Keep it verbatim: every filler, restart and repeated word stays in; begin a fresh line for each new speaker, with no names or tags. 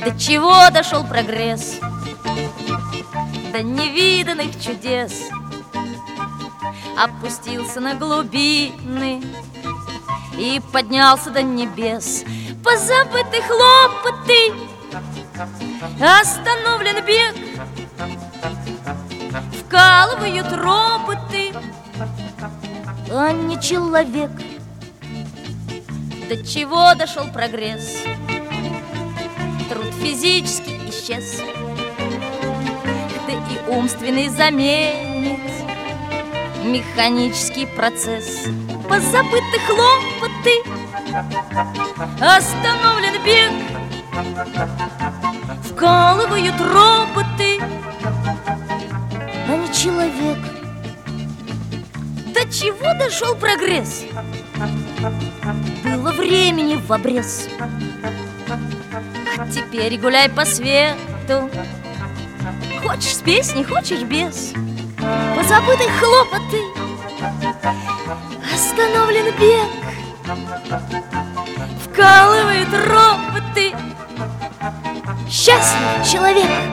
До чего дошел прогресс? До невиданных чудес. Опустился на глубины и поднялся до небес. Позабыты хлопоты, остановлен бег, вкалывают роботы, а не человек. До чего дошел прогресс? Труд физически исчез, да и умственный заменит механический процесс. Позабыты хлопоты, остановлен бег, вкалывают роботы, а не человек. До чего дошел прогресс? Было времени в обрез. А теперь гуляй по свету. Хочешь с песней, хочешь без. Позабыты хлопоты, остановлен бег, вкалывают роботы. Счастлив человек.